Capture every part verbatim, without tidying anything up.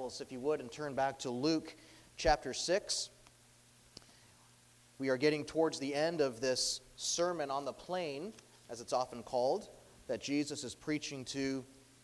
Bibles, if you would, and turn back to Luke chapter six. We are getting towards the end of this Sermon on the Plain, as it's often called, that Jesus is preaching to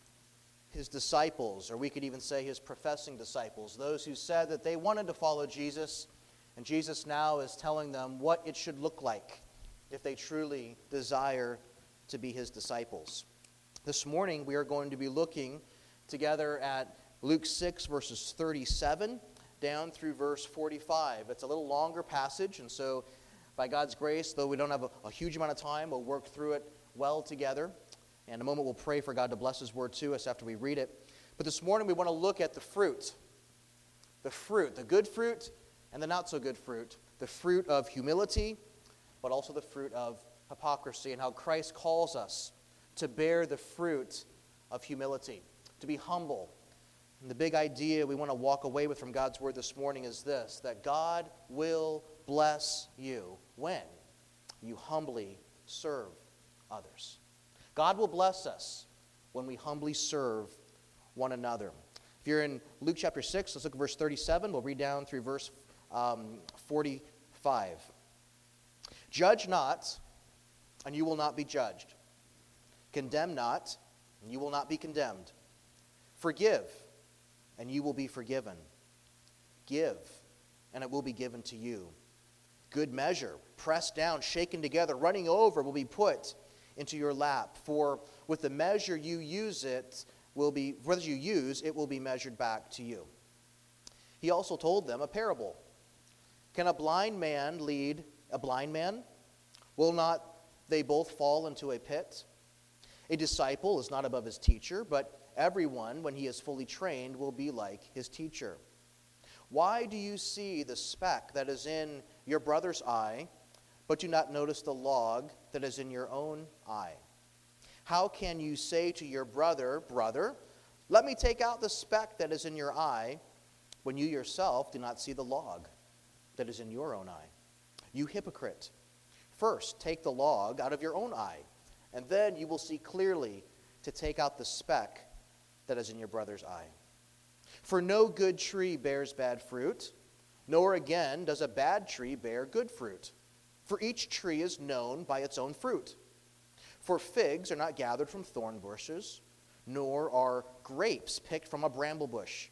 his disciples, or we could even say his professing disciples, those who said that they wanted to follow Jesus, and Jesus now is telling them what it should look like if they truly desire to be his disciples. This morning we are going to be looking together at Luke six, verses thirty-seven down through verse forty-five. It's a little longer passage, and so by God's grace, though we don't have a, a huge amount of time, we'll work through it well together. And in a moment we'll pray for God to bless his word to us after we read it. But this morning we want to look at the fruit. The fruit, the good fruit and the not so good fruit. The fruit of humility, but also the fruit of hypocrisy, and how Christ calls us to bear the fruit of humility, to be humble. And the big idea we want to walk away with from God's word this morning is this, that God will bless you when you humbly serve others. God will bless us when we humbly serve one another. If you're in Luke chapter six, let's look at verse thirty-seven. We'll read down through verse um, forty-five. Judge not, and you will not be judged. Condemn not, and you will not be condemned. Forgive, and you will be forgiven. Give, and it will be given to you. Good measure, pressed down, shaken together, running over, will be put into your lap. For with the measure you use it will be, whether you use, it will be measured back to you. He also told them a parable. Can a blind man lead a blind man? Will not they both fall into a pit? A disciple is not above his teacher, but everyone, when he is fully trained, will be like his teacher. Why do you see the speck that is in your brother's eye, but do not notice the log that is in your own eye? How can you say to your brother, Brother, let me take out the speck that is in your eye, when you yourself do not see the log that is in your own eye? You hypocrite! First take the log out of your own eye, and then you will see clearly to take out the speck that is in your brother's eye. For no good tree bears bad fruit, nor again does a bad tree bear good fruit. For each tree is known by its own fruit. For figs are not gathered from thorn bushes, nor are grapes picked from a bramble bush.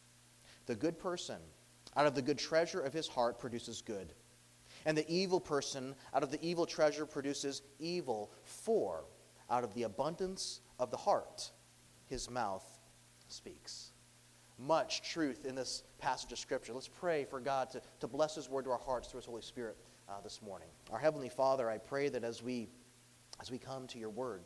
The good person out of the good treasure of his heart produces good, and the evil person out of the evil treasure produces evil. For out of the abundance of the heart his mouth speaks. Much truth in this passage of Scripture. Let's pray for God to, to bless his word to our hearts through his Holy Spirit uh, this morning. Our Heavenly Father, I pray that as we, as we come to your word,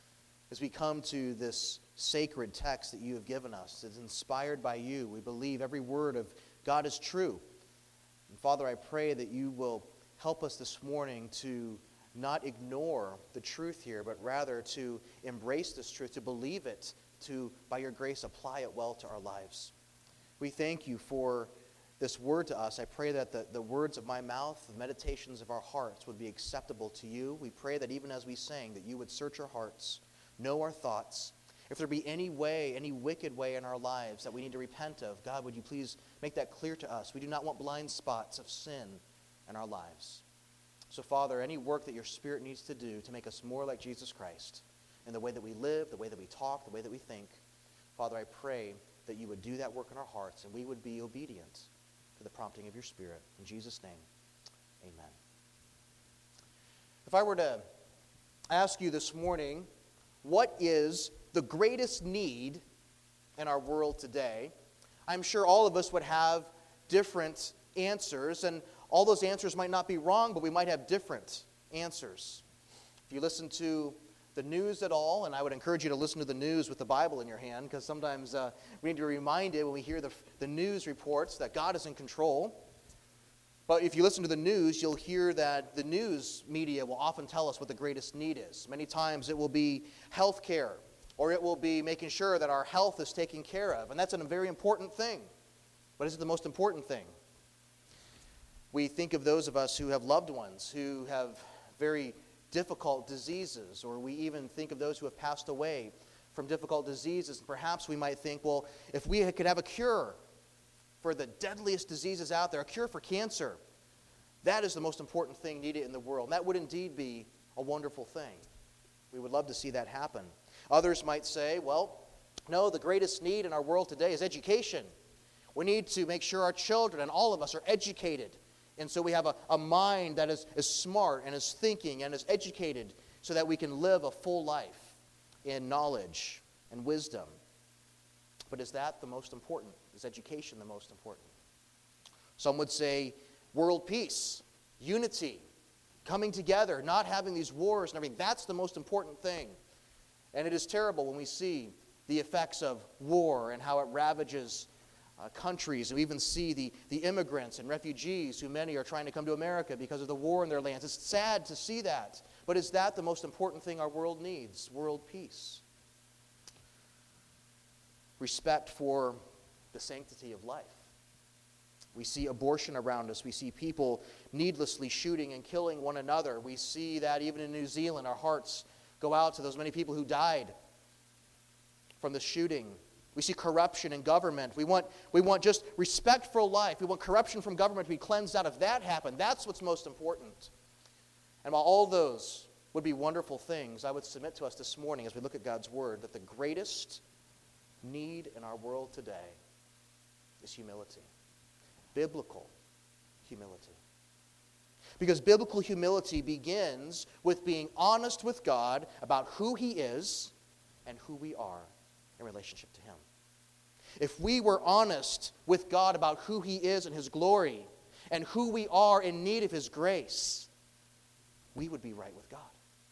as we come to this sacred text that you have given us, it's inspired by you. We believe every word of God is true. And Father, I pray that you will help us this morning to not ignore the truth here, but rather to embrace this truth, to believe it, to, by your grace, apply it well to our lives. We thank you for this word to us. I pray that the, the words of my mouth, the meditations of our hearts would be acceptable to you. We pray that even as we sang, that you would search our hearts, know our thoughts. If there be any way, any wicked way in our lives that we need to repent of, God, would you please make that clear to us? We do not want blind spots of sin in our lives. So, Father, any work that your Spirit needs to do to make us more like Jesus Christ in the way that we live, the way that we talk, the way that we think, Father, I pray that you would do that work in our hearts and we would be obedient to the prompting of your Spirit. In Jesus' name, amen. If I were to ask you this morning, what is the greatest need in our world today, I'm sure all of us would have different answers, and all those answers might not be wrong, but we might have different answers. If you listen to the news at all, and I would encourage you to listen to the news with the Bible in your hand, because sometimes uh, we need to be reminded when we hear the, the news reports that God is in control. But if you listen to the news, you'll hear that the news media will often tell us what the greatest need is. Many times it will be health care, or it will be making sure that our health is taken care of. And that's a very important thing. But is it the most important thing? We think of those of us who have loved ones who have very difficult diseases, or we even think of those who have passed away from difficult diseases. And perhaps we might think, well, if we could have a cure for the deadliest diseases out there, a cure for cancer, that is the most important thing needed in the world. And that would indeed be a wonderful thing. We would love to see that happen. Others might say, well, no, the greatest need in our world today is education. We need to make sure our children and all of us are educated. And so we have a, a mind that is, is smart and is thinking and is educated so that we can live a full life in knowledge and wisdom. But is that the most important? Is education the most important? Some would say world peace, unity, coming together, not having these wars and everything. That's the most important thing. And it is terrible when we see the effects of war and how it ravages uh, countries. And we even see the, the immigrants and refugees, who many are trying to come to America because of the war in their lands. It's sad to see that. But is that the most important thing our world needs? World peace. Respect for the sanctity of life. We see abortion around us. We see people needlessly shooting and killing one another. We see that even in New Zealand. Our hearts go out to those many people who died from the shooting. We see corruption in government. We want, we want just respect for life. We want corruption from government to be cleansed out. If that happened, that's what's most important. And while all those would be wonderful things, I would submit to us this morning as we look at God's Word that the greatest need in our world today is humility. Biblical humility. Because biblical humility begins with being honest with God about who He is and who we are in relationship to Him. If we were honest with God about who He is and His glory and who we are in need of His grace, we would be right with God.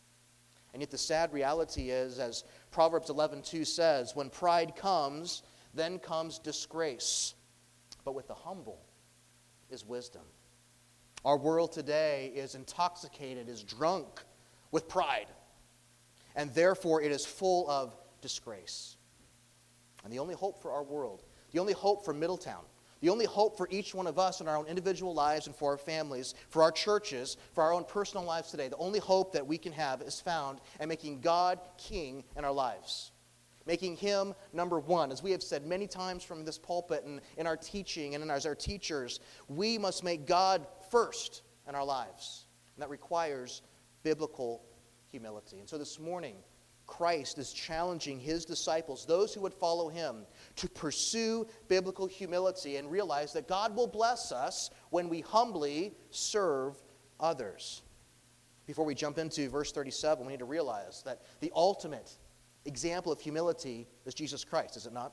And yet the sad reality is, as Proverbs eleven two says, when pride comes, then comes disgrace. But with the humble is wisdom. Our world today is intoxicated, is drunk with pride. And therefore it is full of disgrace. And the only hope for our world, the only hope for Middletown, the only hope for each one of us in our own individual lives and for our families, for our churches, for our own personal lives today, the only hope that we can have is found in making God king in our lives. Making Him number one. As we have said many times from this pulpit and in our teaching and in as our teachers, we must make God first in our lives. And that requires biblical humility. And so this morning, Christ is challenging His disciples, those who would follow Him, to pursue biblical humility and realize that God will bless us when we humbly serve others. Before we jump into verse thirty-seven, we need to realize that the ultimate example of humility is Jesus Christ, is it not?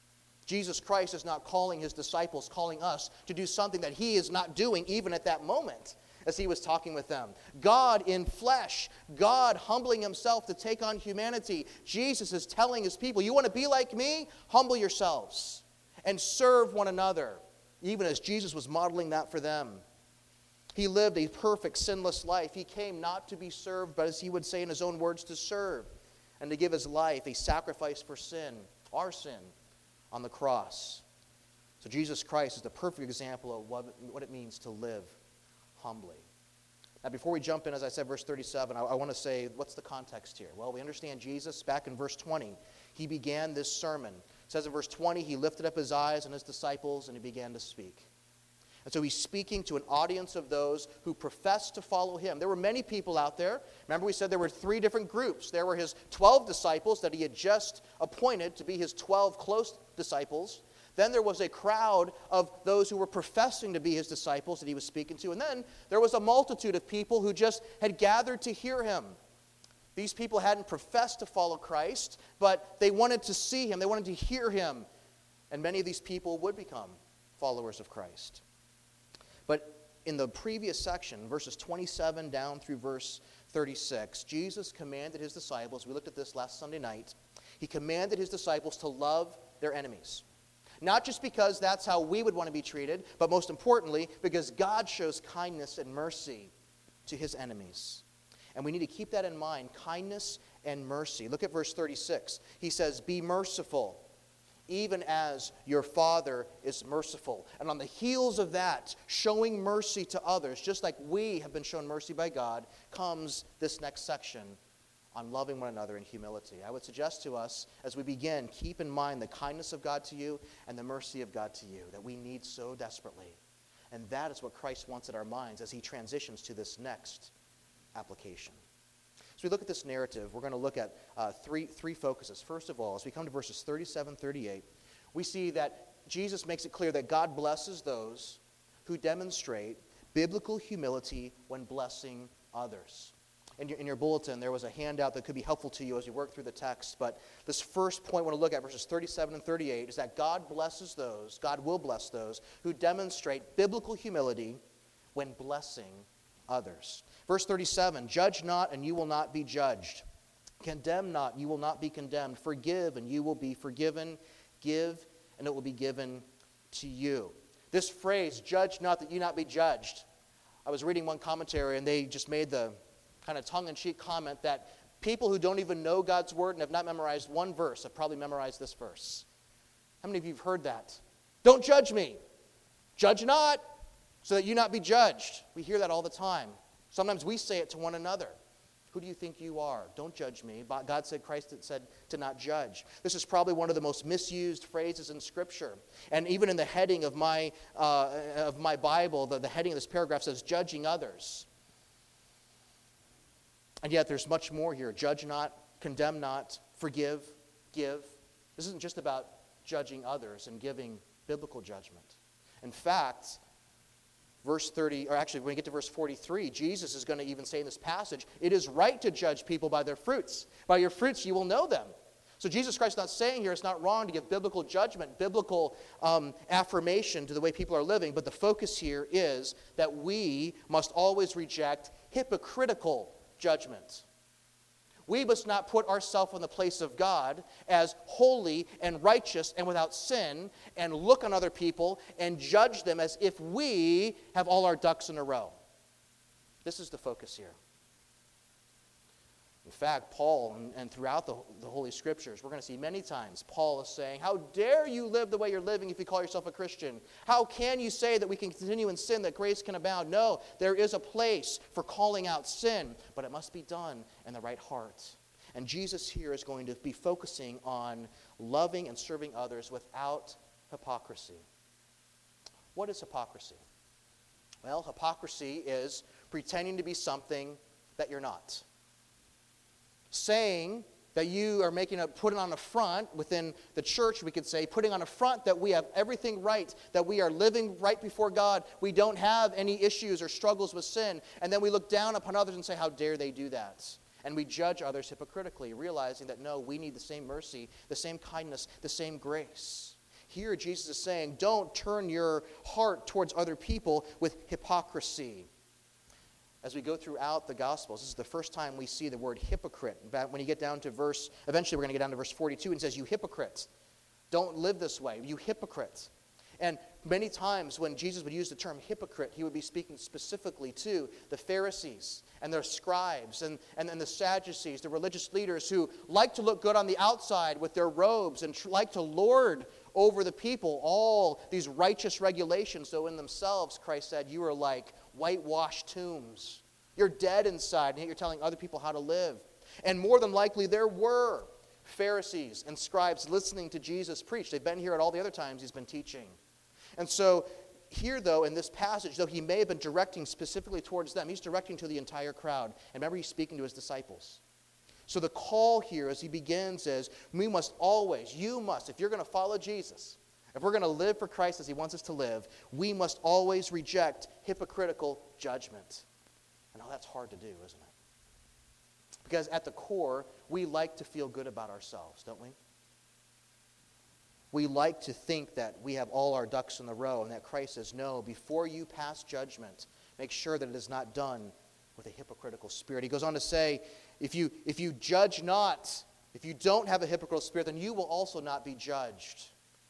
Jesus Christ is not calling His disciples, calling us to do something that He is not doing even at that moment as He was talking with them. God in flesh, God humbling Himself to take on humanity. Jesus is telling His people, you want to be like me? Humble yourselves and serve one another, even as Jesus was modeling that for them. He lived a perfect, sinless life. He came not to be served, but as He would say in His own words, to serve and to give His life a sacrifice for sin, our sin, on the cross. So Jesus Christ is the perfect example of what, what it means to live humbly. Now, before we jump in, as I said, verse thirty-seven, I, I want to say, what's the context here? Well, we understand Jesus, back in verse twenty, He began this sermon. It says in verse twenty, He lifted up His eyes on His disciples and He began to speak. And so He's speaking to an audience of those who profess to follow Him. There were many people out there. Remember, we said there were three different groups. There were His twelve disciples that He had just appointed to be His twelve close disciples. Then there was a crowd of those who were professing to be His disciples that He was speaking to. And then there was a multitude of people who just had gathered to hear Him. These people hadn't professed to follow Christ, but they wanted to see Him. They wanted to hear Him. And many of these people would become followers of Christ. But in the previous section, verses twenty-seven down through verse thirty-six, Jesus commanded His disciples, we looked at this last Sunday night, He commanded His disciples to love their enemies. Not just because that's how we would want to be treated, but most importantly, because God shows kindness and mercy to His enemies. And we need to keep that in mind, kindness and mercy. Look at verse thirty-six. He says, be merciful, even as your Father is merciful. And on the heels of that, showing mercy to others, just like we have been shown mercy by God, comes this next section on loving one another in humility. I would suggest to us, as we begin, keep in mind the kindness of God to you and the mercy of God to you that we need so desperately. And that is what Christ wants in our minds as he transitions to this next application. As we look at this narrative, we're going to look at uh, three, three focuses. First of all, as we come to verses thirty-seven, thirty-eight, we see that Jesus makes it clear that God blesses those who demonstrate biblical humility when blessing others. In your, in your bulletin, there was a handout that could be helpful to you as you work through the text. But this first point I want to look at, verses thirty-seven and thirty-eight, is that God blesses those, God will bless those, who demonstrate biblical humility when blessing others. Verse thirty-seven, judge not, and you will not be judged. Condemn not, and you will not be condemned. Forgive, and you will be forgiven. Give, and it will be given to you. This phrase, judge not, that you not be judged. I was reading one commentary, and they just made the kind of tongue-in-cheek comment that people who don't even know God's word and have not memorized one verse have probably memorized this verse. How many of you have heard that? Don't judge me. Judge not, so that you not be judged. We hear that all the time. Sometimes we say it to one another. Who do you think you are? Don't judge me. God said, Christ said to not judge. This is probably one of the most misused phrases in Scripture. And even in the heading of my, uh, of my Bible, the, the heading of this paragraph says, judging others. And yet there's much more here. Judge not, condemn not, forgive, give. This isn't just about judging others and giving biblical judgment. In fact, verse thirty, or actually when we get to verse forty-three, Jesus is going to even say in this passage, it is right to judge people by their fruits. By your fruits you will know them. So Jesus Christ is not saying here it's not wrong to give biblical judgment, biblical um, affirmation to the way people are living, but the focus here is that we must always reject hypocritical judgment. We must not put ourselves in the place of God as holy and righteous and without sin and look on other people and judge them as if we have all our ducks in a row. This is the focus here. In fact, Paul, and, and throughout the, the Holy Scriptures, we're going to see many times Paul is saying, how dare you live the way you're living if you call yourself a Christian? How can you say that we can continue in sin, that grace can abound? No, there is a place for calling out sin, but it must be done in the right heart. And Jesus here is going to be focusing on loving and serving others without hypocrisy. What is hypocrisy? Well, hypocrisy is pretending to be something that you're not. Saying that you are making a, putting on a front within the church, we could say, putting on a front that we have everything right, that we are living right before God, we don't have any issues or struggles with sin, and then we look down upon others and say, how dare they do that? And we judge others hypocritically, realizing that no, we need the same mercy, the same kindness, the same grace. Here Jesus is saying, don't turn your heart towards other people with hypocrisy. As we go throughout the Gospels, this is the first time we see the word hypocrite. When you get down to verse, eventually we're going to get down to verse forty-two, and it says, you hypocrites, don't live this way, you hypocrites. And many times when Jesus would use the term hypocrite, he would be speaking specifically to the Pharisees and their scribes and, and, and the Sadducees, the religious leaders who like to look good on the outside with their robes and tr- like to lord over the people all these righteous regulations, though in themselves, Christ said, you are like whitewashed tombs. You're dead inside, and yet you're telling other people how to live. And more than likely, there were Pharisees and scribes listening to Jesus preach. They've been here at all the other times he's been teaching. And so here, though, in this passage, though he may have been directing specifically towards them, he's directing to the entire crowd. And remember, he's speaking to his disciples. So the call here as he begins is, we must always, you must, if you're going to follow Jesus, if we're going to live for Christ as he wants us to live, we must always reject hypocritical judgment. I know that's hard to do, isn't it? Because at the core, we like to feel good about ourselves, don't we? We like to think that we have all our ducks in a row and that Christ says, no, before you pass judgment, make sure that it is not done with a hypocritical spirit. He goes on to say, if you, if you judge not, if you don't have a hypocritical spirit, then you will also not be judged.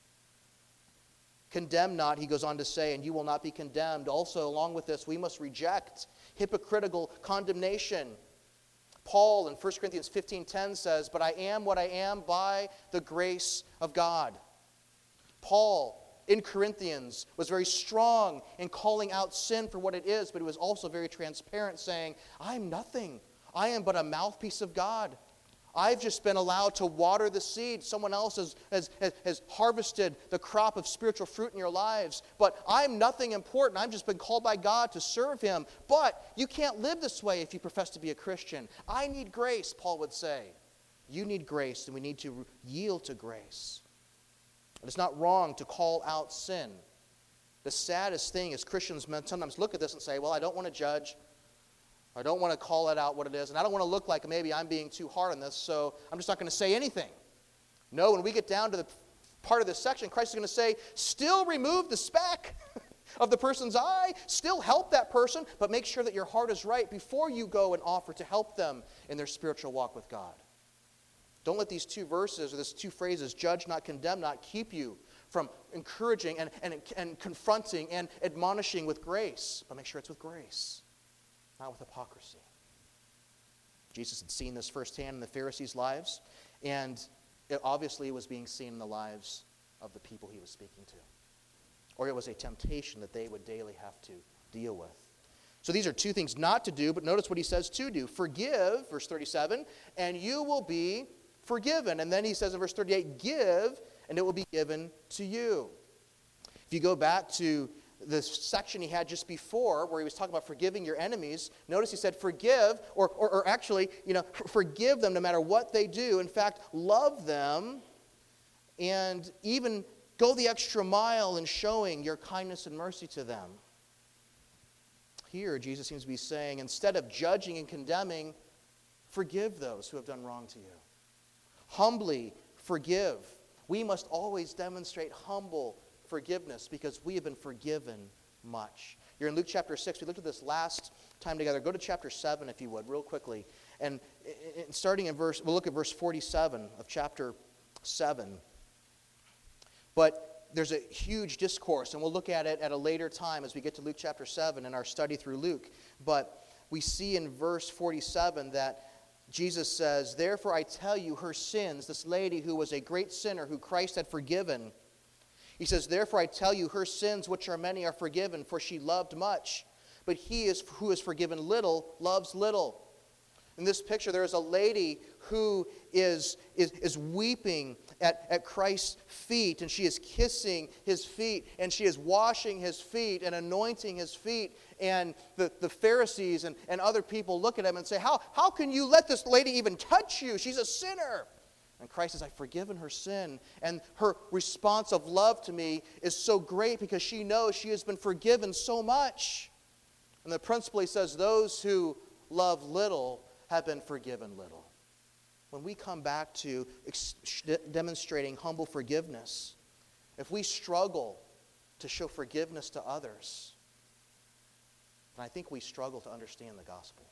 Condemn not, he goes on to say, and you will not be condemned. Also, along with this, we must reject hypocritical condemnation. Paul in First Corinthians fifteen ten says, but I am what I am by the grace of God. Paul in Corinthians was very strong in calling out sin for what it is, but he was also very transparent, saying, I'm nothing I am but a mouthpiece of God. I've just been allowed to water the seed. Someone else has, has, has, has harvested the crop of spiritual fruit in your lives. But I'm nothing important. I've just been called by God to serve Him. But you can't live this way if you profess to be a Christian. I need grace, Paul would say. You need grace, and we need to yield to grace. And it's not wrong to call out sin. The saddest thing is Christians sometimes look at this and say, well, I don't want to judge. I don't want to call it out what it is, and I don't want to look like maybe I'm being too hard on this, so I'm just not going to say anything. No, when we get down to the part of this section, Christ is going to say, still remove the speck of the person's eye, still help that person, but make sure that your heart is right before you go and offer to help them in their spiritual walk with God. Don't let these two verses, or these two phrases, judge not, condemn not, keep you from encouraging and, and, and confronting and admonishing with grace, but make sure it's with grace. Not with hypocrisy. Jesus had seen this firsthand in the Pharisees' lives, and it obviously was being seen in the lives of the people he was speaking to. Or it was a temptation that they would daily have to deal with. So these are two things not to do, but notice what he says to do. Forgive, verse thirty-seven, and you will be forgiven. And then he says in verse thirty-eight, give, and it will be given to you. If you go back to the section he had just before where he was talking about forgiving your enemies, notice he said forgive, or, or, or actually, you know, forgive them no matter what they do. In fact, love them and even go the extra mile in showing your kindness and mercy to them. Here, Jesus seems to be saying, instead of judging and condemning, forgive those who have done wrong to you. Humbly forgive. We must always demonstrate humble forgiveness because we have been forgiven much. You're in Luke chapter six. We looked at this last time together. Go to chapter seven if you would, real quickly. And starting in verse, we'll look at verse forty-seven of chapter seven. But there's a huge discourse, and we'll look at it at a later time as we get to Luke chapter seven in our study through Luke. But we see in verse forty-seven that Jesus says, therefore I tell you, her sins, this lady who was a great sinner who Christ had forgiven, he says, therefore I tell you, her sins, which are many, are forgiven, for she loved much. But he is who is forgiven little loves little. In this picture, there is a lady who is, is, is weeping at, at Christ's feet, and she is kissing his feet, and she is washing his feet and anointing his feet. And the, the Pharisees and, and other people look at him and say, how, how can you let this lady even touch you? She's a sinner. And Christ says, I've forgiven her sin. And her response of love to me is so great because she knows she has been forgiven so much. And the principle, he says, those who love little have been forgiven little. When we come back to ex- demonstrating humble forgiveness, if we struggle to show forgiveness to others, then I think we struggle to understand the gospel.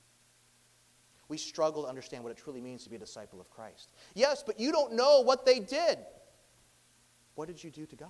We struggle to understand what it truly means to be a disciple of Christ. Yes, but you don't know what they did. What did you do to God?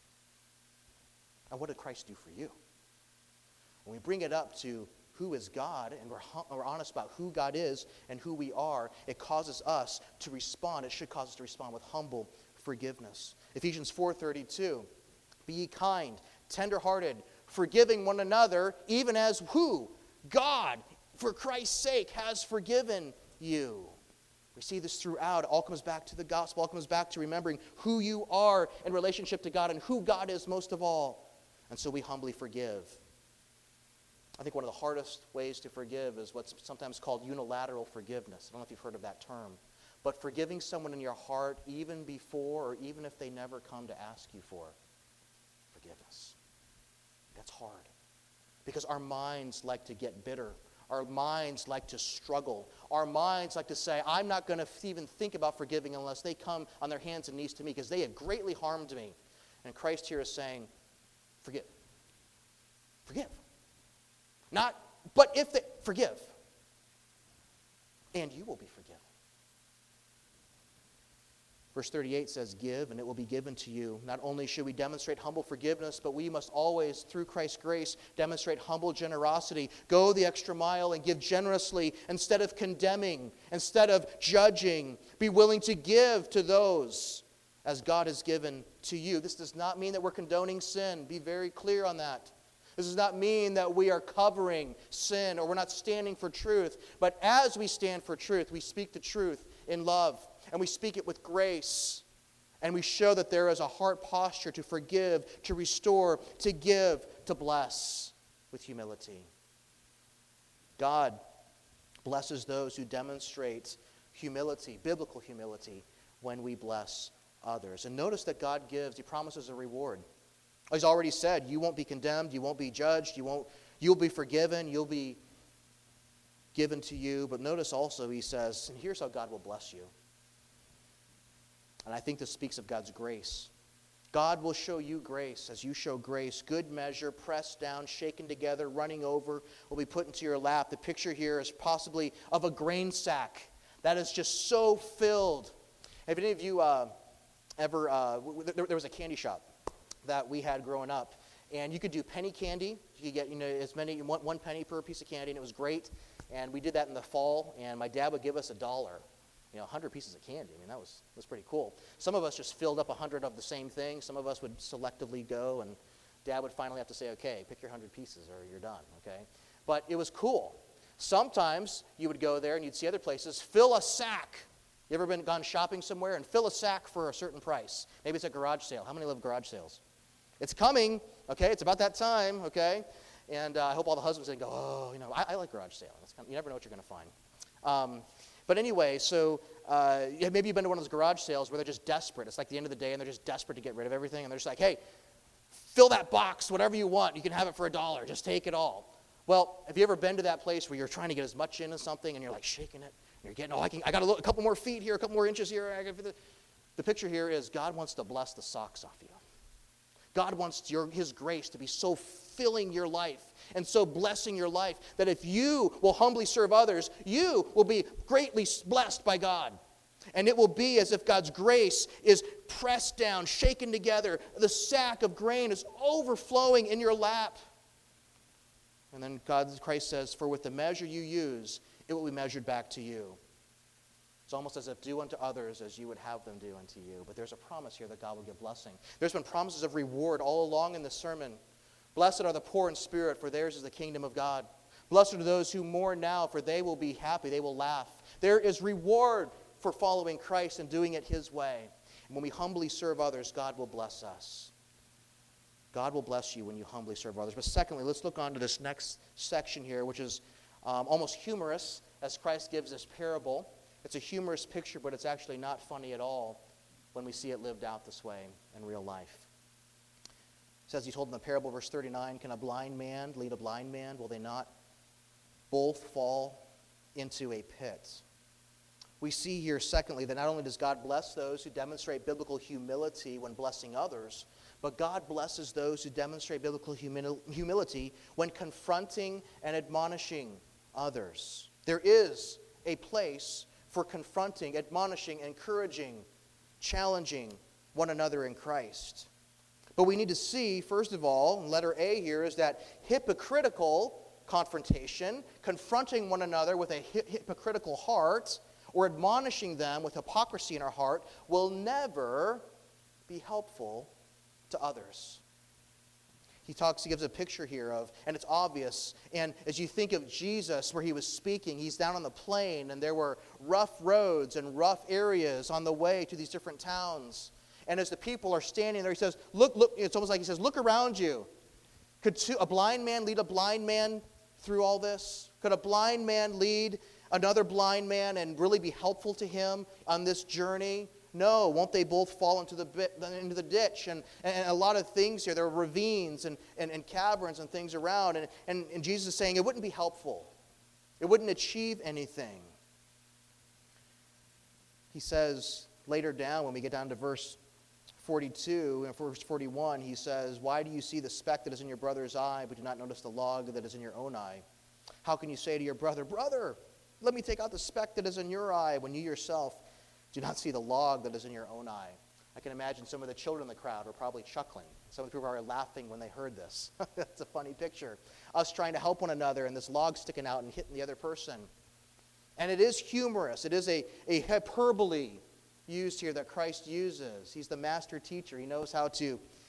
And what did Christ do for you? When we bring it up to who is God, and we're, we're honest about who God is and who we are, it causes us to respond. It should cause us to respond with humble forgiveness. Ephesians four thirty-two, be ye kind, tenderhearted, forgiving one another, even as who? God, for Christ's sake, has forgiven you. We see this throughout. It all comes back to the gospel. It all comes back to remembering who you are in relationship to God and who God is most of all. And so we humbly forgive. I think one of the hardest ways to forgive is what's sometimes called unilateral forgiveness. I don't know if you've heard of that term. But forgiving someone in your heart even before or even if they never come to ask you for forgiveness. That's hard. Because our minds like to get bitter. Our minds like to struggle. Our minds like to say, I'm not going to even think about forgiving unless they come on their hands and knees to me because they have greatly harmed me. And Christ here is saying, forgive. Forgive. Not, but if they, forgive. And you will be forgiven. Verse thirty-eight says, give, and it will be given to you. Not only should we demonstrate humble forgiveness, but we must always, through Christ's grace, demonstrate humble generosity. Go the extra mile and give generously instead of condemning, instead of judging. Be willing to give to those as God has given to you. This does not mean that we're condoning sin. Be very clear on that. This does not mean that we are covering sin or we're not standing for truth. But as we stand for truth, we speak the truth in love. And we speak it with grace. And we show that there is a heart posture to forgive, to restore, to give, to bless with humility. God blesses those who demonstrate humility, biblical humility, when we bless others. And notice that God gives, he promises a reward. He's already said, you won't be condemned, you won't be judged, you won't, you'll be forgiven, you'll be given to you. But notice also he says, and here's how God will bless you. And I think this speaks of God's grace. God will show you grace as you show grace. Good measure, pressed down, shaken together, running over, will be put into your lap. The picture here is possibly of a grain sack that is just so filled. Have any of you uh, ever, uh, there, there was a candy shop that we had growing up, and you could do penny candy. You could get, you know, as many, one, one penny per piece of candy, and it was great. And we did that in the fall, and my dad would give us a dollar. You know, one hundred pieces of candy. I mean, that was, was pretty cool. Some of us just filled up one hundred of the same thing. Some of us would selectively go, and Dad would finally have to say, okay, pick your one hundred pieces or you're done, okay? But it was cool. Sometimes you would go there and you'd see other places, fill a sack. You ever been gone shopping somewhere and fill a sack for a certain price? Maybe it's a garage sale. How many love garage sales? It's coming, okay? It's about that time, okay? And uh, I hope all the husbands didn't go, oh, you know, I, I like garage sale. That's kind of, you never know what you're going to find. Um, But anyway, so uh, yeah, maybe you've been to one of those garage sales where they're just desperate. It's like the end of the day, and they're just desperate to get rid of everything. And they're just like, hey, fill that box, whatever you want. You can have it for a dollar. Just take it all. Well, have you ever been to that place where you're trying to get as much into something, and you're like shaking it? And you're getting, oh, I, can, I got a, little, a couple more feet here, a couple more inches here. I got the, the picture here is God wants to bless the socks off you. God wants your, his grace to be so filling your life and so blessing your life that if you will humbly serve others, you will be greatly blessed by God. And it will be as if God's grace is pressed down, shaken together. The sack of grain is overflowing in your lap. And then God, Christ says, for with the measure you use, it will be measured back to you. It's almost as if do unto others as you would have them do unto you. But there's a promise here that God will give blessing. There's been promises of reward all along in this sermon. Blessed are the poor in spirit, for theirs is the kingdom of God. Blessed are those who mourn now, for they will be happy, they will laugh. There is reward for following Christ and doing it his way. And when we humbly serve others, God will bless us. God will bless you when you humbly serve others. But secondly, let's look on to this next section here, which is um, almost humorous as Christ gives this parable. It's a humorous picture, but it's actually not funny at all when we see it lived out this way in real life. It says he told in the parable, verse thirty-nine, can a blind man lead a blind man? Will they not both fall into a pit? We see here, secondly, that not only does God bless those who demonstrate biblical humility when blessing others, but God blesses those who demonstrate biblical humil- humility when confronting and admonishing others. There is a place for confronting, admonishing, encouraging, challenging one another in Christ. But we need to see, first of all, letter A here, is that hypocritical confrontation, confronting one another with a hi- hypocritical heart, or admonishing them with hypocrisy in our heart, will never be helpful to others. He talks, he gives a picture here of, and it's obvious, and as you think of Jesus where he was speaking, he's down on the plain, and there were rough roads and rough areas on the way to these different towns. And as the people are standing there, he says, look, look, it's almost like he says, look around you. Could two, a blind man lead a blind man through all this? Could a blind man lead another blind man and really be helpful to him on this journey? No, won't they both fall into the bit, into the ditch? And, and a lot of things here. There are ravines and, and, and caverns and things around. And, and, and Jesus is saying it wouldn't be helpful. It wouldn't achieve anything. He says later down, when we get down to verse forty-two and verse forty-one, he says, why do you see the speck that is in your brother's eye, but do not notice the log that is in your own eye? How can you say to your brother, brother, let me take out the speck that is in your eye, when you yourself do not see the log that is in your own eye? I can imagine some of the children in the crowd were probably chuckling. Some of the people are laughing when they heard this. That's a funny picture. Us trying to help one another and this log sticking out and hitting the other person. And it is humorous. It is a, a hyperbole used here that Christ uses. He's the master teacher. He knows how to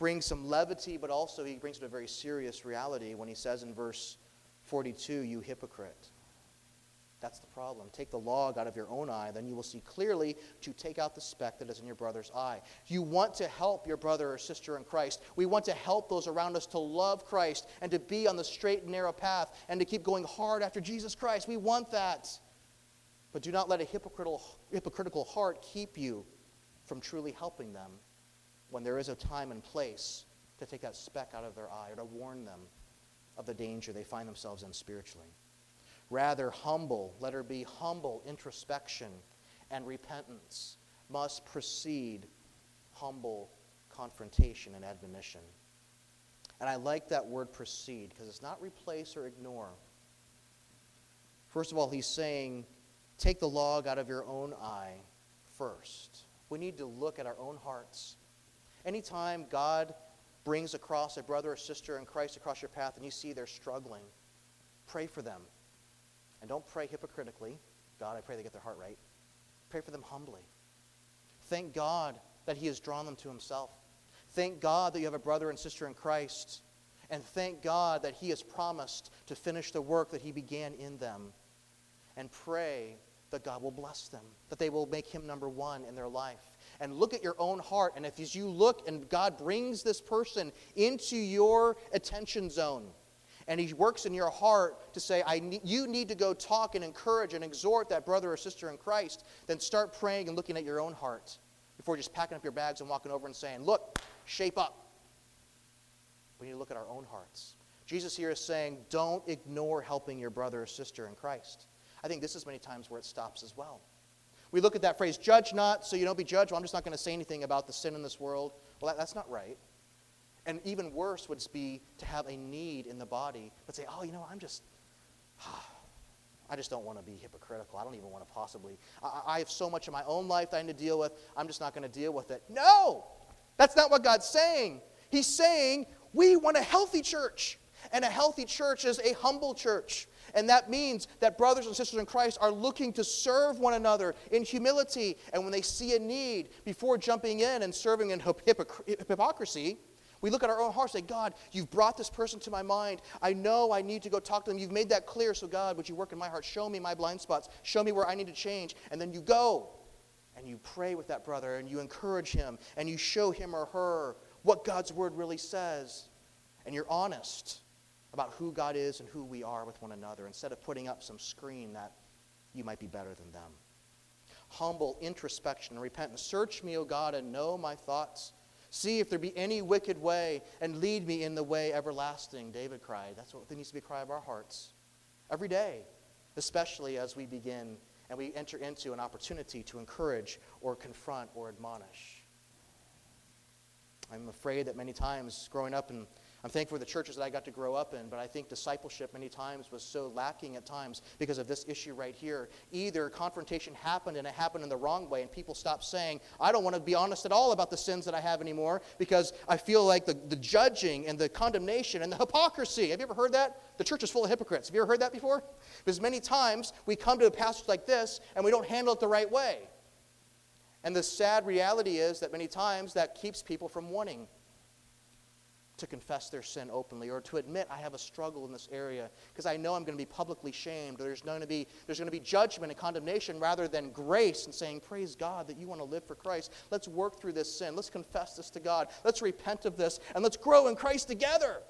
brings some levity, but also he brings it a very serious reality when he says in verse forty-two, you hypocrite. That's the problem. Take the log out of your own eye, then you will see clearly to take out the speck that is in your brother's eye. You want to help your brother or sister in Christ. We want to help those around us to love Christ and to be on the straight and narrow path and to keep going hard after Jesus Christ. We want that. But do not let a hypocritical, hypocritical heart keep you from truly helping them when there is a time and place to take that speck out of their eye or to warn them of the danger they find themselves in spiritually. Rather, humble, let her be humble introspection and repentance must precede humble confrontation and admonition. And I like that word precede because it's not replace or ignore. First of all, he's saying, take the log out of your own eye first. We need to look at our own hearts. Anytime God brings across a brother or sister in Christ across your path and you see they're struggling, pray for them. And don't pray hypocritically. God, I pray they get their heart right. Pray for them humbly. Thank God that he has drawn them to himself. Thank God that you have a brother and sister in Christ. And thank God that he has promised to finish the work that he began in them. And pray that God will bless them, that they will make him number one in their life. And look at your own heart. And if as you look and God brings this person into your attention zone, and he works in your heart to say, I need, you need to go talk and encourage and exhort that brother or sister in Christ, then start praying and looking at your own heart before just packing up your bags and walking over and saying, look, shape up. We need to look at our own hearts. Jesus here is saying, don't ignore helping your brother or sister in Christ. I think this is many times where it stops as well. We look at that phrase, judge not so you don't be judged. Well, I'm just not going to say anything about the sin in this world. Well, that, that's not right. And even worse would be to have a need in the body, but say, oh, you know, I'm just, I just don't want to be hypocritical. I don't even want to possibly, I, I have so much in my own life that I need to deal with. I'm just not going to deal with it. No, that's not what God's saying. He's saying we want a healthy church. And a healthy church is a humble church. And that means that brothers and sisters in Christ are looking to serve one another in humility. And when they see a need, before jumping in and serving in hypocr- hypocrisy, we look at our own hearts and say, God, you've brought this person to my mind. I know I need to go talk to them. You've made that clear. So God, would you work in my heart? Show me my blind spots. Show me where I need to change. And then you go and you pray with that brother and you encourage him and you show him or her what God's word really says. And you're honest about who God is and who we are with one another instead of putting up some screen that you might be better than them. Humble introspection and repentance. Search me, O God, and know my thoughts. See if there be any wicked way, and lead me in the way everlasting. David cried. That's what needs to be a cry of our hearts. Every day, especially as we begin and we enter into an opportunity to encourage or confront or admonish. I'm afraid that many times growing up, and I'm thankful for the churches that I got to grow up in, but I think discipleship many times was so lacking at times because of this issue right here. Either confrontation happened and it happened in the wrong way, and people stopped saying, I don't want to be honest at all about the sins that I have anymore because I feel like the, the judging and the condemnation and the hypocrisy. Have you ever heard that? The church is full of hypocrites. Have you ever heard that before? Because many times we come to a passage like this and we don't handle it the right way. And the sad reality is that many times that keeps people from wanting to confess their sin openly or to admit I have a struggle in this area because I know I'm going to be publicly shamed, or there's going to be there's going to be judgment and condemnation rather than grace and saying, praise God that you want to live for Christ. Let's work through this sin. Let's confess this to God. Let's repent of this and let's grow in Christ together.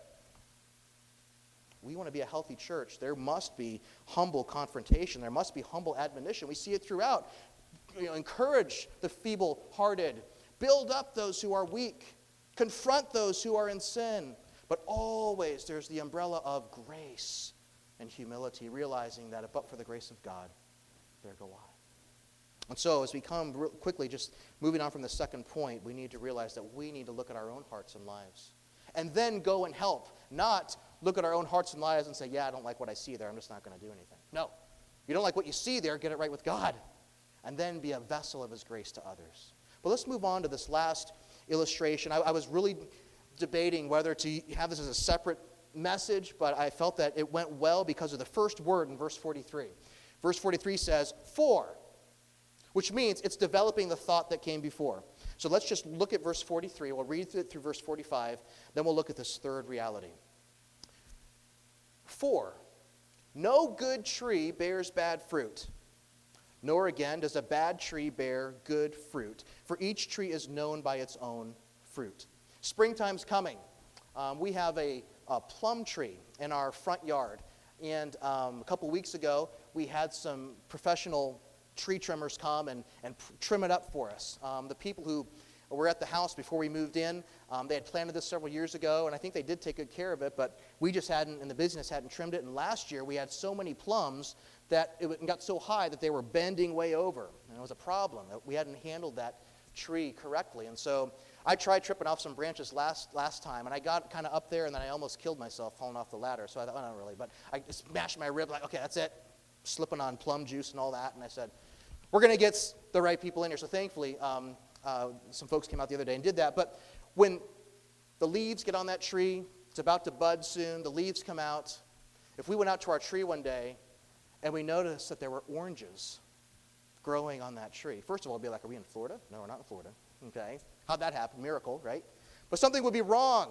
We want to be a healthy church. There must be humble confrontation. There must be humble admonition. We see it throughout. You know, encourage the feeble-hearted. Build up those who are weak. Confront those who are in sin. But always there's the umbrella of grace and humility, realizing that but for the grace of God, there go I. And so as we come real quickly, just moving on from the second point, we need to realize that we need to look at our own hearts and lives. And then go and help. Not look at our own hearts and lives and say, yeah, I don't like what I see there. I'm just not going to do anything. No. You don't like what you see there, get it right with God. And then be a vessel of his grace to others. But let's move on to this last illustration. I, I was really debating whether to have this as a separate message, but I felt that it went well because of the first word in verse forty-three. Verse forty-three says, for, which means it's developing the thought that came before. So let's just look at verse forty-three. We'll read it through verse forty-five. Then we'll look at this third reality. For no good tree bears bad fruit, nor again does a bad tree bear good fruit. For each tree is known by its own fruit. Springtime's coming. Um, we have a, a plum tree in our front yard. And um, a couple weeks ago, we had some professional tree trimmers come and, and trim it up for us. Um, the people who were at the house before we moved in, um, they had planted this several years ago, and I think they did take good care of it, but we just hadn't, in the business, hadn't trimmed it. And last year, we had so many plums that it got so high that they were bending way over. And it was a problem. We hadn't handled that tree correctly. And so I tried tripping off some branches last last time, and I got kind of up there, and then I almost killed myself falling off the ladder. So I thought, oh, not really. But I smashed my rib, like, okay, that's it. Slipping on plum juice and all that. And I said, we're going to get the right people in here. So thankfully, um, uh, some folks came out the other day and did that. But when the leaves get on that tree, it's about to bud soon, the leaves come out. If we went out to our tree one day and we noticed that there were oranges growing on that tree, first of all, we'd be like, are we in Florida? No, we're not in Florida. Okay. How'd that happen? Miracle, right? But something would be wrong.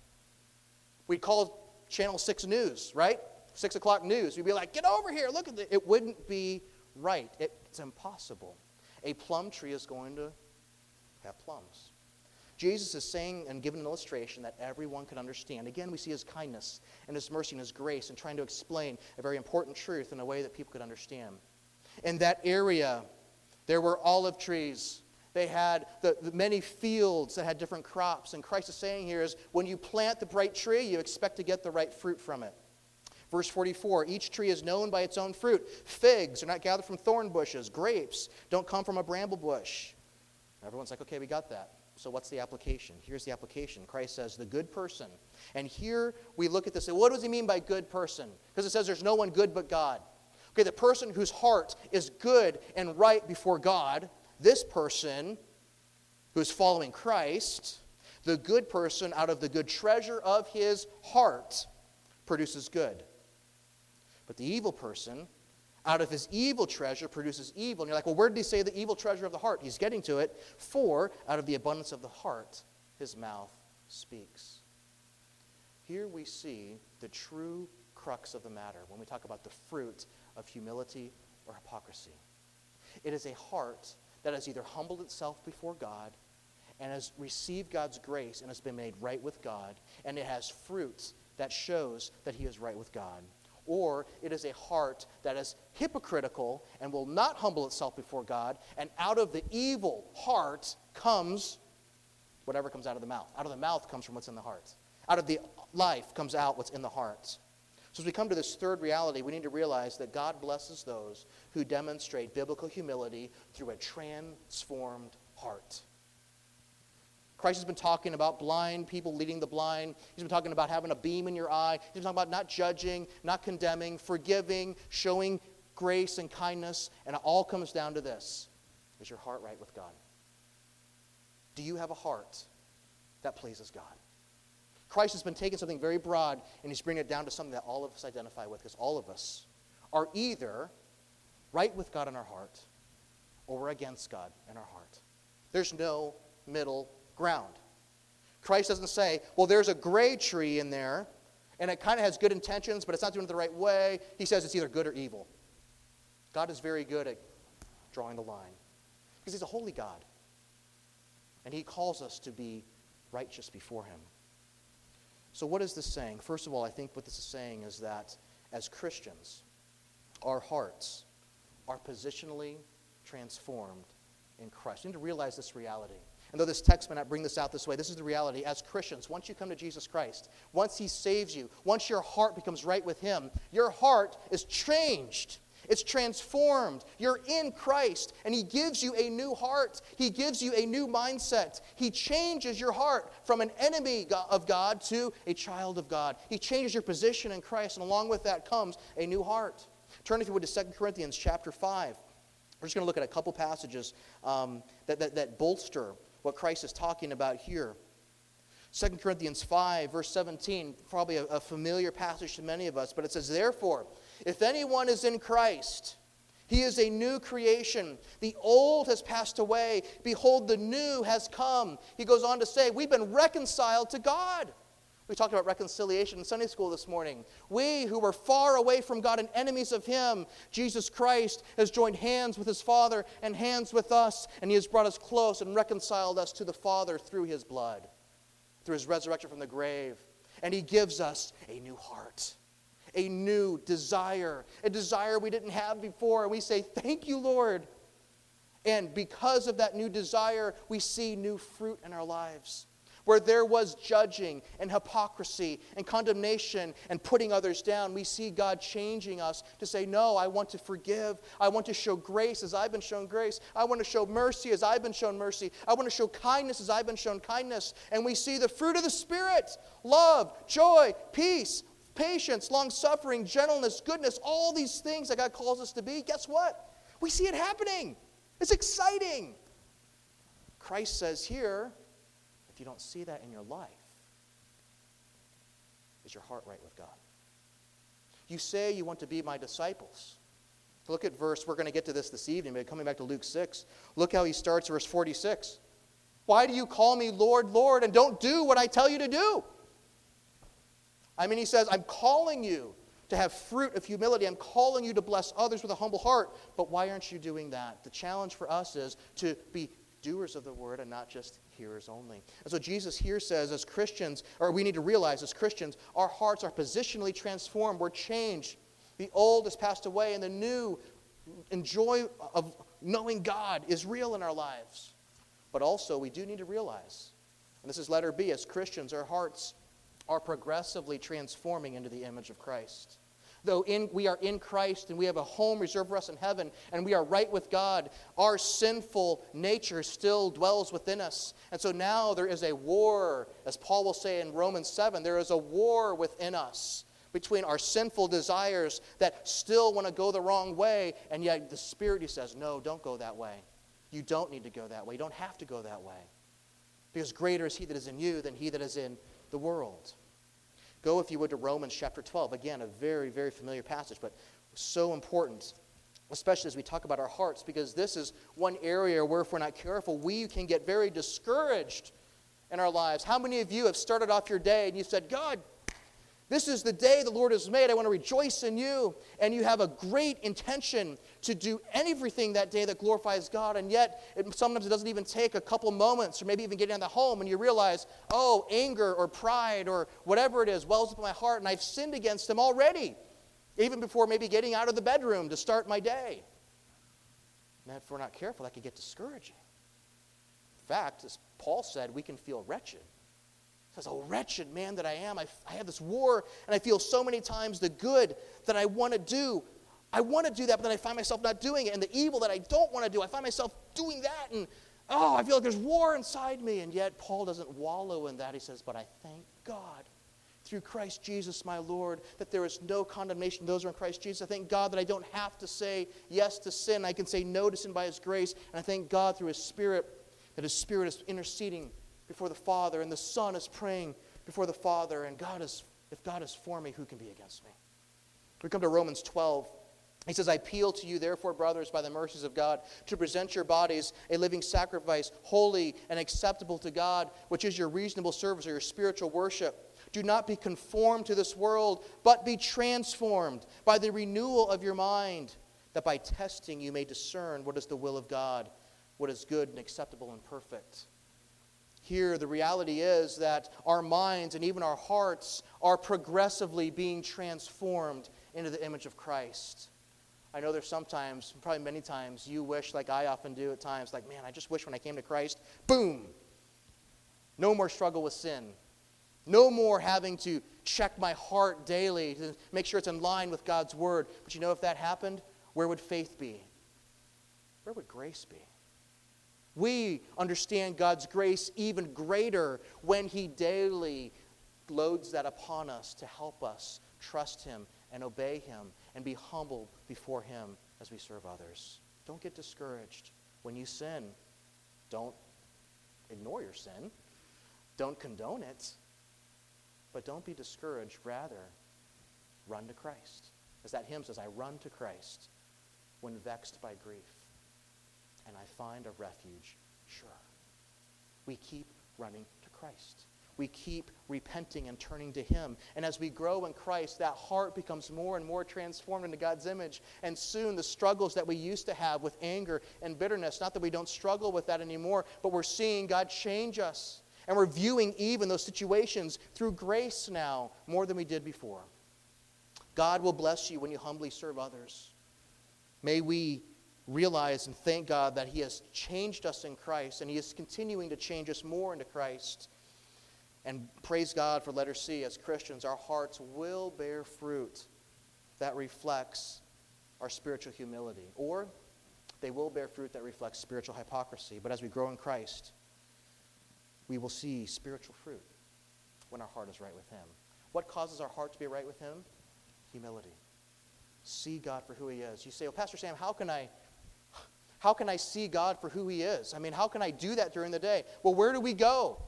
We'd call Channel six News, right? six o'clock news. We'd be like, get over here, look at it. It wouldn't be right. It, it's impossible. A plum tree is going to have plums. Jesus is saying and giving an illustration that everyone can understand. Again, we see his kindness and his mercy and his grace and trying to explain a very important truth in a way that people could understand. In that area, there were olive trees. They had the, the many fields that had different crops. And Christ is saying here is, when you plant the right tree, you expect to get the right fruit from it. Verse forty-four, each tree is known by its own fruit. Figs are not gathered from thorn bushes. Grapes don't come from a bramble bush. Everyone's like, okay, we got that. So what's the application? Here's the application. Christ says, the good person. And here we look at this and what does he mean by good person? Because it says there's no one good but God. Okay, the person whose heart is good and right before God, this person who is following Christ, the good person out of the good treasure of his heart produces good. But the evil person, out of his evil treasure, produces evil. And you're like, well, where did he say the evil treasure of the heart? He's getting to it. For out of the abundance of the heart, his mouth speaks. Here we see the true crux of the matter when we talk about the fruit of humility or hypocrisy. It is a heart that has either humbled itself before God and has received God's grace and has been made right with God, and it has fruit that shows that he is right with God. Or it is a heart that is hypocritical and will not humble itself before God, and out of the evil heart comes whatever comes out of the mouth. Out of the mouth comes from what's in the heart. Out of the life comes out what's in the heart. So as we come to this third reality, we need to realize that God blesses those who demonstrate biblical humility through a transformed heart. Christ has been talking about blind people leading the blind. He's been talking about having a beam in your eye. He's been talking about not judging, not condemning, forgiving, showing grace and kindness. And it all comes down to this. Is your heart right with God? Do you have a heart that pleases God? Christ has been taking something very broad and he's bringing it down to something that all of us identify with, because all of us are either right with God in our heart or we're against God in our heart. There's no middle ground. Christ doesn't say, well, there's a gray tree in there, and it kind of has good intentions, but it's not doing it the right way. He says it's either good or evil. God is very good at drawing the line, because he's a holy God, and he calls us to be righteous before him. So what is this saying? First of all, I think what this is saying is that as Christians, our hearts are positionally transformed in Christ. You need to realize this reality. And though this text may not bring this out this way, this is the reality. As Christians, once you come to Jesus Christ, once he saves you, once your heart becomes right with him, your heart is changed. It's transformed. You're in Christ, and he gives you a new heart. He gives you a new mindset. He changes your heart from an enemy of God to a child of God. He changes your position in Christ, and along with that comes a new heart. Turn, if you would, to Second Corinthians chapter five. We're just going to look at a couple passages um, that, that, that bolster what Christ is talking about here. Second Corinthians five, verse seventeen, probably a, a familiar passage to many of us, but it says, therefore, if anyone is in Christ, He is a new creation. The old has passed away. Behold, the new has come. He goes on to say, we've been reconciled to God. We talked about reconciliation in Sunday school this morning. We who were far away from God and enemies of Him, Jesus Christ has joined hands with His Father and hands with us, and He has brought us close and reconciled us to the Father through His blood, through His resurrection from the grave. And He gives us a new heart. A new desire, a desire we didn't have before. And we say, thank you, Lord. And because of that new desire, we see new fruit in our lives. Where there was judging and hypocrisy and condemnation and putting others down, we see God changing us to say, no, I want to forgive. I want to show grace as I've been shown grace. I want to show mercy as I've been shown mercy. I want to show kindness as I've been shown kindness. And we see the fruit of the Spirit: love, joy, peace, patience, long-suffering, gentleness, goodness, all these things that God calls us to be. Guess what? We see it happening. It's exciting. Christ says here, if you don't see that in your life, is your heart right with God? You say you want to be my disciples. Look at verse, we're going to get to this this evening, but coming back to Luke six, look how he starts, verse forty-six. Why do you call me Lord, Lord, and don't do what I tell you to do? I mean, he says, I'm calling you to have fruit of humility. I'm calling you to bless others with a humble heart. But why aren't you doing that? The challenge for us is to be doers of the word and not just hearers only. And so Jesus here says, as Christians, or we need to realize as Christians, our hearts are positionally transformed. We're changed. The old has passed away, and the new enjoy of knowing God is real in our lives. But also, we do need to realize, and this is letter B, as Christians, our hearts are progressively transforming into the image of Christ. Though in, we are in Christ and we have a home reserved for us in heaven and we are right with God, our sinful nature still dwells within us. And so now there is a war, as Paul will say in Romans seven, there is a war within us between our sinful desires that still want to go the wrong way, and yet the Spirit, he says, no, don't go that way. You don't need to go that way. You don't have to go that way. Because greater is he that is in you than he that is in the world. Go, if you would, to Romans chapter twelve. Again, a very, very familiar passage, but so important, especially as we talk about our hearts, because this is one area where if we're not careful, we can get very discouraged in our lives. How many of you have started off your day and you said, God, this is the day the Lord has made. I want to rejoice in you. And you have a great intention to do everything that day that glorifies God. And yet, it, sometimes it doesn't even take a couple moments or maybe even getting out of the home and you realize, oh, anger or pride or whatever it is wells up in my heart and I've sinned against him already. Even before maybe getting out of the bedroom to start my day. And if we're not careful, that could get discouraging. In fact, as Paul said, we can feel wretched. He says, oh, wretched man that I am, I, I have this war, and I feel so many times the good that I want to do. I want to do that, but then I find myself not doing it. And the evil that I don't want to do, I find myself doing that. And, oh, I feel like there's war inside me. And yet, Paul doesn't wallow in that. He says, but I thank God through Christ Jesus my Lord that there is no condemnation. Those who are in Christ Jesus. I thank God that I don't have to say yes to sin. I can say no to sin by his grace. And I thank God through his Spirit that his Spirit is interceding before the Father, and the Son is praying before the Father, and God is, if God is for me, who can be against me? We come to Romans twelve. He says, I appeal to you, therefore, brothers, by the mercies of God, to present your bodies a living sacrifice, holy and acceptable to God, which is your reasonable service or your spiritual worship. Do not be conformed to this world, but be transformed by the renewal of your mind, that by testing you may discern what is the will of God, what is good and acceptable and perfect. Here, the reality is that our minds and even our hearts are progressively being transformed into the image of Christ. I know there's sometimes, probably many times, you wish, like I often do at times, like, man, I just wish when I came to Christ, boom, no more struggle with sin. No more having to check my heart daily to make sure it's in line with God's word. But you know, if that happened, where would faith be? Where would grace be? We understand God's grace even greater when he daily loads that upon us to help us trust him and obey him and be humble before him as we serve others. Don't get discouraged when you sin. Don't ignore your sin. Don't condone it. But don't be discouraged. Rather, run to Christ. As that hymn says, I run to Christ. when vexed by grief. And I find a refuge sure. We keep running to Christ. We keep repenting and turning to him. And as we grow in Christ, that heart becomes more and more transformed into God's image. And soon the struggles that we used to have with anger and bitterness, not that we don't struggle with that anymore, but we're seeing God change us. And we're viewing even those situations through grace now more than we did before. God will bless you when you humbly serve others. May we realize and thank God that he has changed us in Christ, and he is continuing to change us more into Christ. And praise God for letter C, as Christians, our hearts will bear fruit that reflects our spiritual humility. Or they will bear fruit that reflects spiritual hypocrisy. But as we grow in Christ, we will see spiritual fruit when our heart is right with him. What causes our heart to be right with him? Humility. See God for who he is. You say, well, Pastor Sam, how can I, how can I see God for who he is? I mean, how can I do that during the day? Well, where do we go?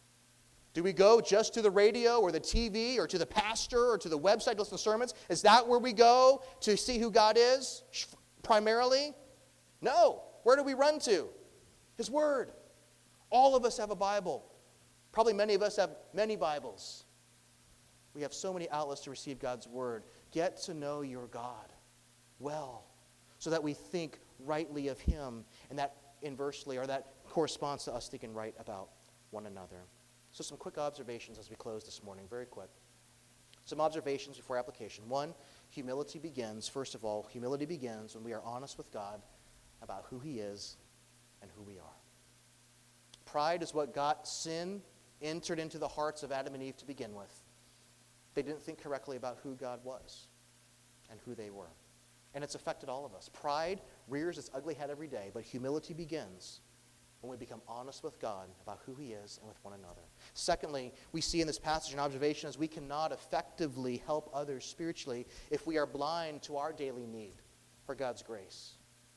Do we go just to the radio or the T V or to the pastor or to the website to listen to sermons? Is that where we go to see who God is primarily? No. Where do we run to? His Word. All of us have a Bible. Probably many of us have many Bibles. We have so many outlets to receive God's Word. Get to know your God well so that we think rightly of him, and that inversely, or that corresponds to us thinking right about one another. So some quick observations as we close this morning, very quick. Some observations before application. One, humility begins, first of all, humility begins when we are honest with God about who he is and who we are. Pride is what got sin entered into the hearts of Adam and Eve to begin with. They didn't think correctly about who God was and who they were. And it's affected all of us. Pride rears its ugly head every day, but humility begins when we become honest with God about who he is and with one another. Secondly, we see in this passage an observation as we cannot effectively help others spiritually if we are blind to our daily need for God's grace.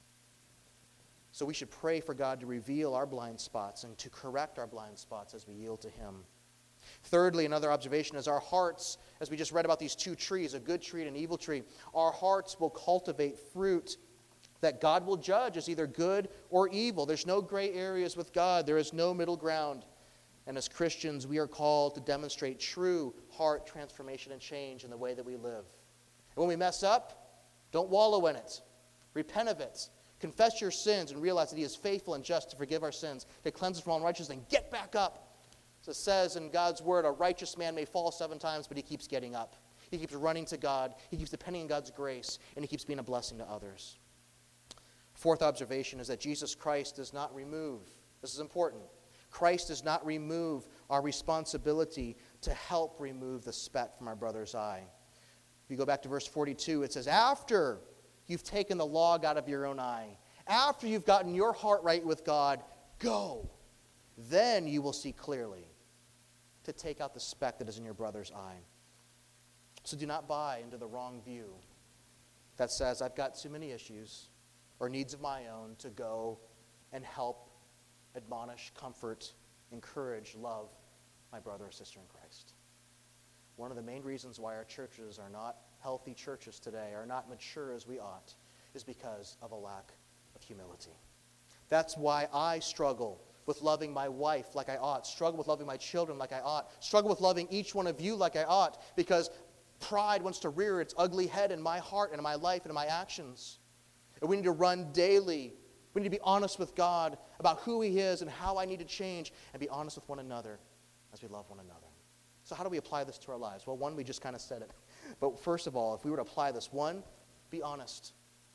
So we should pray for God to reveal our blind spots and to correct our blind spots as we yield to him. Thirdly, another observation is our hearts, as we just read about these two trees, a good tree and an evil tree, our hearts will cultivate fruit that God will judge as either good or evil. There's no gray areas with God. There is no middle ground. And as Christians, we are called to demonstrate true heart transformation and change in the way that we live. And when we mess up, don't wallow in it. Repent of it. Confess your sins and realize that he is faithful and just to forgive our sins, to cleanse us from all unrighteousness, and get back up. So it says in God's word, a righteous man may fall seven times, but he keeps getting up. He keeps running to God. He keeps depending on God's grace, and he keeps being a blessing to others. Fourth observation is that Jesus Christ does not remove, this is important, Christ does not remove our responsibility to help remove the speck from our brother's eye. If you go back to verse forty-two, it says, after you've taken the log out of your own eye, after you've gotten your heart right with God, go. Then you will see clearly to take out the speck that is in your brother's eye. So do not buy into the wrong view that says, I've got too many issues or needs of my own to go and help, admonish, comfort, encourage, love my brother or sister in Christ. One of the main reasons why our churches are not healthy churches today, are not mature as we ought, is because of a lack of humility. That's why I struggle with loving my wife like I ought, struggle with loving my children like I ought, struggle with loving each one of you like I ought, because pride wants to rear its ugly head in my heart and in my life and in my actions. And we need to run daily. We need to be honest with God about who he is and how I need to change, and be honest with one another as we love one another. So how do we apply this to our lives? Well, one, we just kind of said it. But first of all, if we were to apply this, one, be honest.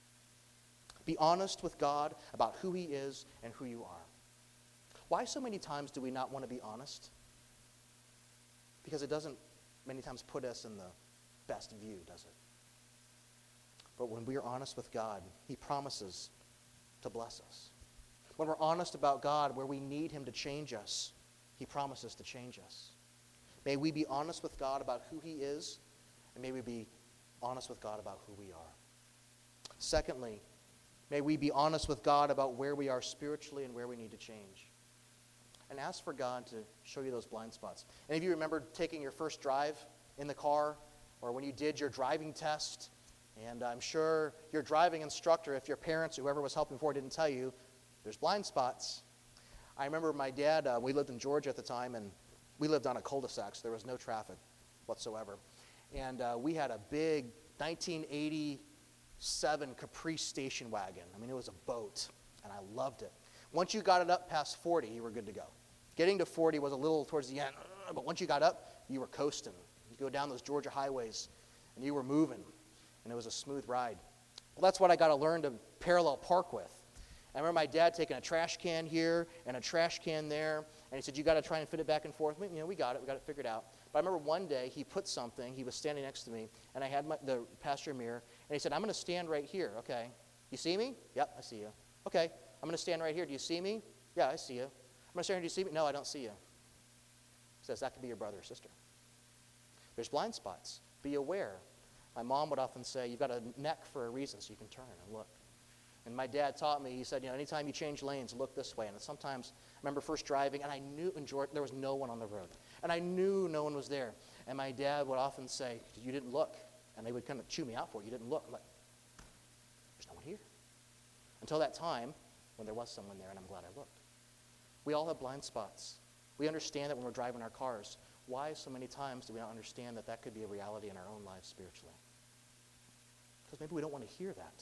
Be honest with God about who he is and who you are. Why so many times do we not want to be honest? Because it doesn't many times put us in the best view, does it? But when we are honest with God, he promises to bless us. When we're honest about God, where we need him to change us, he promises to change us. May we be honest with God about who he is, and may we be honest with God about who we are. Secondly, may we be honest with God about where we are spiritually and where we need to change. And ask for God to show you those blind spots. Any of you remember taking your first drive in the car, or when you did your driving test, And I'm sure your driving instructor, if your parents or whoever was helping before didn't tell you, there's blind spots. I remember my dad, uh, we lived in Georgia at the time, and we lived on a cul-de-sac, so there was no traffic whatsoever. And uh, we had a big nineteen eighty-seven Caprice station wagon. I mean, it was a boat, and I loved it. Once you got it up past forty, you were good to go. Getting to forty was a little towards the end, but once you got up, you were coasting. You go down those Georgia highways, and you were moving, and it was a smooth ride. Well, that's what I got to learn to parallel park with. I remember my dad taking a trash can here and a trash can there, and he said, you got to try and fit it back and forth. You know, we got it. We got it figured out. But I remember one day he put something. He was standing next to me, and I had my, the passenger mirror, and he said, I'm going to stand right here. Okay. You see me? Yep, I see you. Okay. I'm going to stand right here. Do you see me? Yeah, I see you. I'm going to stand here. Do you see me? No, I don't see you. He says, that could be your brother or sister. There's blind spots. Be aware. My mom would often say, you've got a neck for a reason, so you can turn and look. And my dad taught me, he said, you know, anytime you change lanes, look this way. And sometimes, I remember first driving, and I knew in Georgia there was no one on the road. And I knew no one was there. And my dad would often say, you didn't look. And they would kind of chew me out for it. You didn't look. I'm like, there's no one here. Until that time, when there was someone there, and I'm glad I looked. We all have blind spots. We understand that when we're driving our cars. Why so many times do we not understand that that could be a reality in our own lives spiritually? Because maybe we don't want to hear that.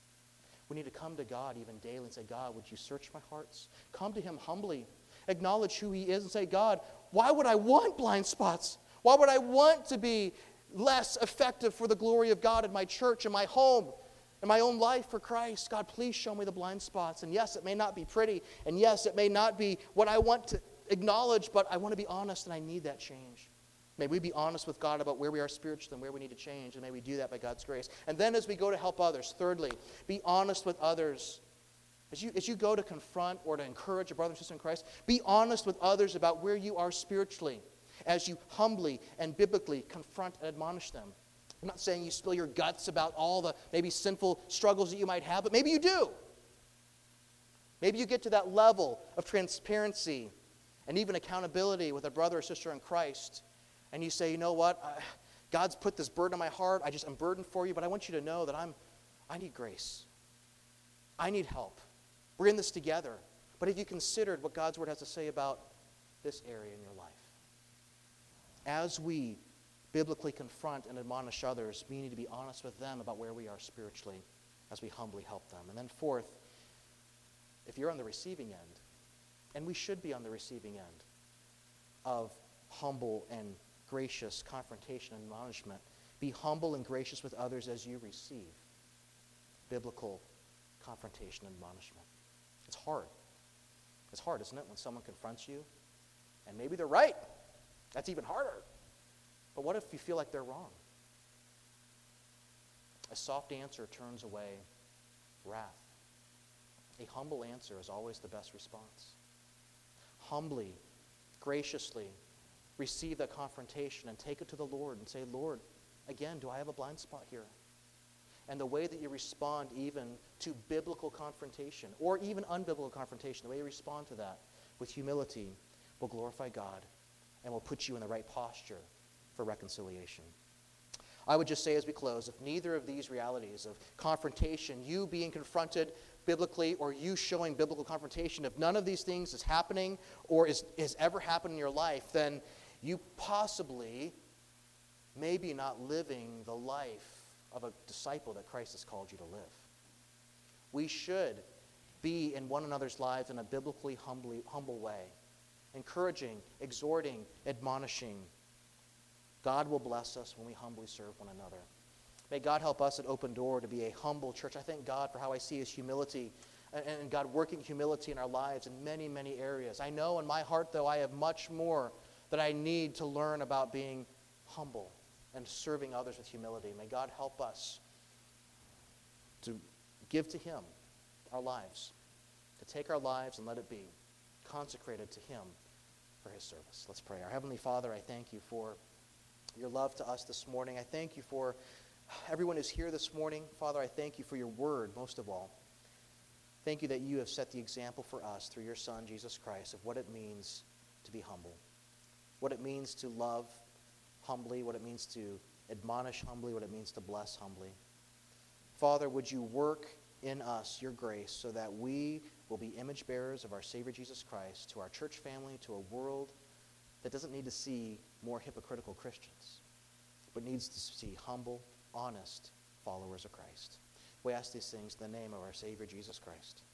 We need to come to God even daily and say, God, would you search my hearts? Come to him humbly. Acknowledge who he is and say, God, why would I want blind spots? Why would I want to be less effective for the glory of God in my church, in my home, in my own life for Christ? God, please show me the blind spots. And yes, it may not be pretty. And yes, it may not be what I want to acknowledge, but I want to be honest and I need that change. May we be honest with God about where we are spiritually and where we need to change, and may we do that by God's grace. And then as we go to help others, thirdly, be honest with others. As you, as you go to confront or to encourage a brother and sister in Christ, be honest with others about where you are spiritually as you humbly and biblically confront and admonish them. I'm not saying you spill your guts about all the maybe sinful struggles that you might have, but maybe you do. Maybe you get to that level of transparency and even accountability with a brother or sister in Christ. And you say, you know what, I, God's put this burden on my heart. I just am burdened for you, but I want you to know that I'm, I need grace. I need help. We're in this together. But have you considered what God's word has to say about this area in your life? As we biblically confront and admonish others, we need to be honest with them about where we are spiritually as we humbly help them. And then fourth, if you're on the receiving end, and we should be on the receiving end of humble and gracious confrontation and admonishment. Be humble and gracious with others as you receive biblical confrontation and admonishment. It's hard. It's hard, isn't it, when someone confronts you? And maybe they're right. That's even harder. But what if you feel like they're wrong? A soft answer turns away wrath. A humble answer is always the best response. Humbly, graciously, receive that confrontation and take it to the Lord and say, Lord, again, do I have a blind spot here? And the way that you respond even to biblical confrontation or even unbiblical confrontation, the way you respond to that with humility will glorify God and will put you in the right posture for reconciliation. I would just say as we close, if neither of these realities of confrontation, you being confronted biblically or you showing biblical confrontation, if none of these things is happening or is, is ever happened in your life, then you possibly maybe not living the life of a disciple that Christ has called you to live. We should be in one another's lives in a biblically humbly, humble way, encouraging, exhorting, admonishing. God will bless us when we humbly serve one another. May God help us at Open Door to be a humble church. I thank God for how I see his humility and, and God working humility in our lives in many, many areas. I know in my heart, though, I have much more that I need to learn about being humble and serving others with humility. May God help us to give to him our lives, to take our lives and let it be consecrated to him for his service. Let's pray. Our Heavenly Father, I thank you for your love to us this morning. I thank you for everyone who's here this morning. Father, I thank you for your word most of all. Thank you that you have set the example for us through your Son, Jesus Christ, of what it means to be humble, what it means to love humbly, what it means to admonish humbly, what it means to bless humbly. Father, would you work in us your grace so that we will be image bearers of our Savior Jesus Christ to our church family, to a world that doesn't need to see more hypocritical Christians, but needs to see humble, honest followers of Christ. We ask these things in the name of our Savior Jesus Christ.